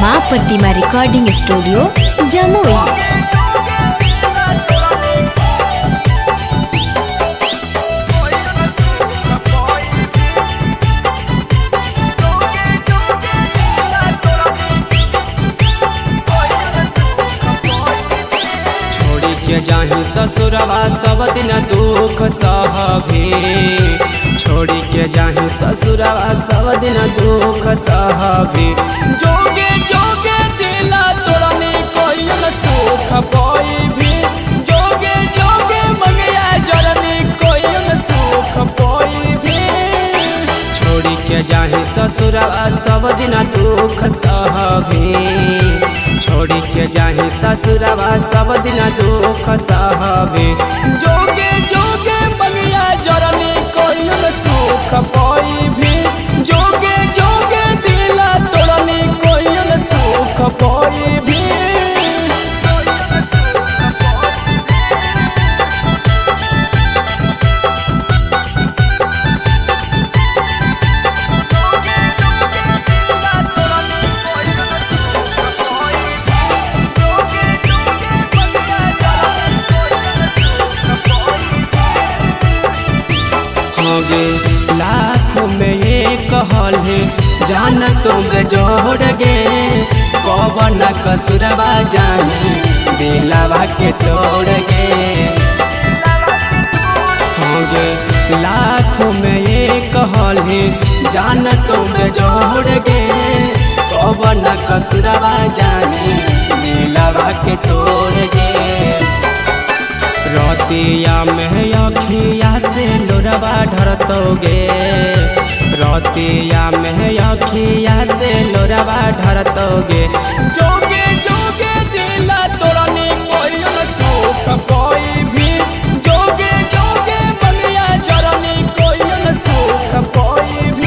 माँ प्रतिमा recording studio Jamui. के जाही ससुरवा सब दिन दुख सहबे, छोड़ी के जाही ससुरवा सब दिन दुख सहबे। जोगे जोगे दिला तोड़ने कोई न सुख पाई भी, जोगे जोगे मंगिया जरने कोई न सुख पाई भी। छोड़ी के जाही ससुरवा सब दिन दुख सहबे, छोड़ी के जाही ससुरवा सब दिन दुख सहबे। जोगे जोगे मंगिया जरने कोई न सुख पाई भी, जोगे जोगे दिला तोड़ने कोई न सुख पाई भी। लाखों में एक हल है जान तुम जोड़ गे, कौन कसुरवा जानी दिलवा के तोड़ गे। होंगे लाखों में एक हल है जान तुम जोड़ गे, कौन कसुरवा जानी दिलवा के तोड़ गे। रतिया में अखिया से लोरवा ढरतोगे, रतिया में अखिया से लोरवा ढरतोगे। जोगे जोगे दिला तोड़ने कोई न सुख पाई भी, जोगे जोगे मंगिया जरने कोई न सुख पाई भी।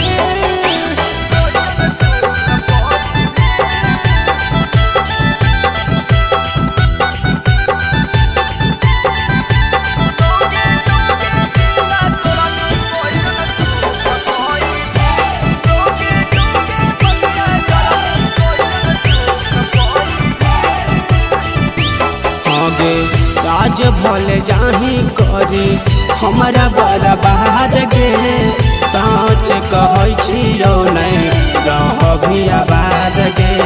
आज भले जाही करी हमारा बर्बाद गे, सच कहै छियौ नहीं रहबी आबाद गे।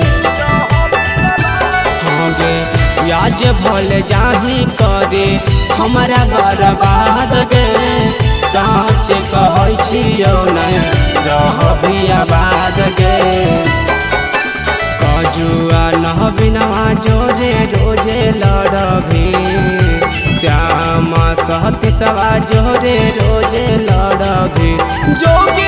हाँ गे आज भले जाही करी हमारा बर्बाद गे, सच कहै छियौ नहीं रहबी आबाद गे। जुआ नहबिनवा जोरे रोजे लड़बी, श्यामा सहती सवा जोरे रोजे लड़बी। जोगे